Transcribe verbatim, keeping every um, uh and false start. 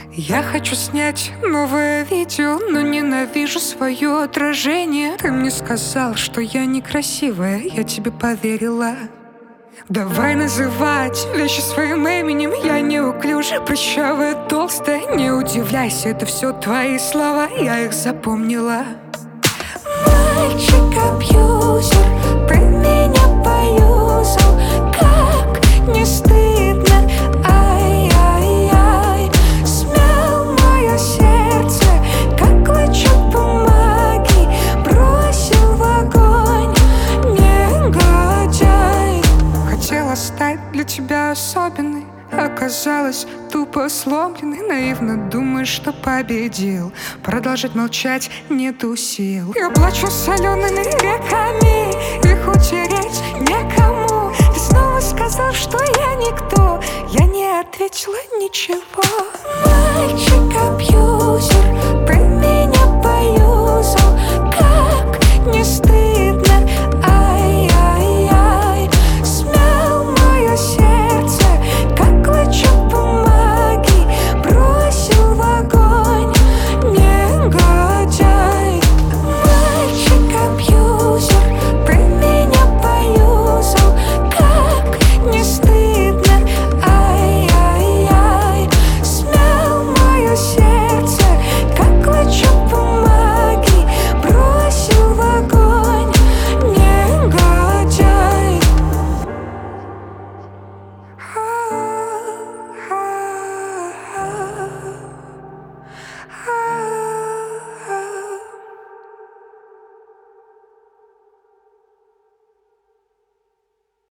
Я хочу снять новое видео, но ненавижу свое отражение. Ты мне сказал, что я некрасивая, я тебе поверила. Давай называть вещи своим именем. Я неуклюжая, прыщавая, толстая. Не удивляйся, это все твои слова, я их запомнила. Мальчик-абьюзер, ты меня поюзал. Как не стыдно, ай-яй-яй. Смял мое сердце, как клочок бумаги. Бросил в огонь, негодяй. Хотела стать для тебя особенной, оказалась тупо сломленной. Наивно думаешь, что победил. Продолжать молчать нету сил. Я плачу солеными реками, их утереть некому. Ты снова сказал, что я никто. Я не ответила ничего. Мальчик-абьюзер,